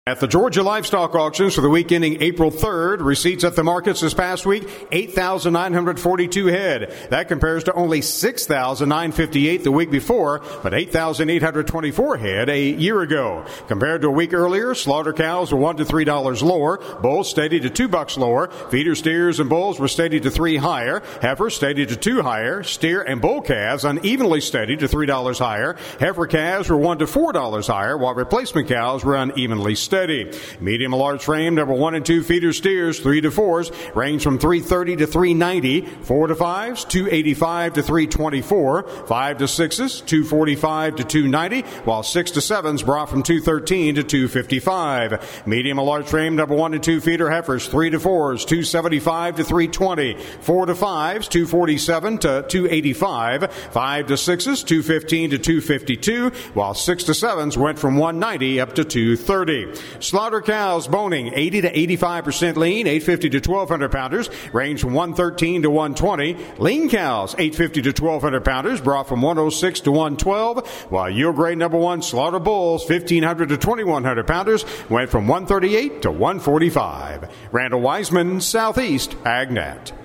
At the Georgia Livestock Auctions for the week ending April 3rd, receipts at the markets this past week, 8,942 head. That compares to only 6,958 the week before, but 8,824 head a year ago. Compared to a week earlier, slaughter cows were $1 to $3 lower, bulls steadied to $2 lower, feeder steers and bulls were steadied to $3 higher, heifers steadied to $2 higher, steer and bull calves unevenly steadied to $3 higher, heifer calves were $1 to $4 higher, while replacement cows were unevenly steady. Medium and large frame, number 1 and 2 feeder steers, 3 to 4s, range from $330 to $390, 4 to 5s, $285 to $324, 5 to 6s, $245 to $290, while 6 to 7s brought from $213 to $255. Medium and large frame, number 1 and 2 feeder heifers, 3 to 4s, $275 to $320, 4 to 5s, $247 to $285, 5 to 6s, $215 to $252, while 6 to 7s went from $190 up to $230. Slaughter cows boning 80 to 85% lean, 850 to 1,200 pounders, range from 113 to 120. Lean cows 850 to 1,200 pounders, brought from 106 to 112, while yield grade number 1 slaughter bulls 1,500 to 2,100 pounders went from 138 to 145. Randall Wiseman, Southeast AgNet.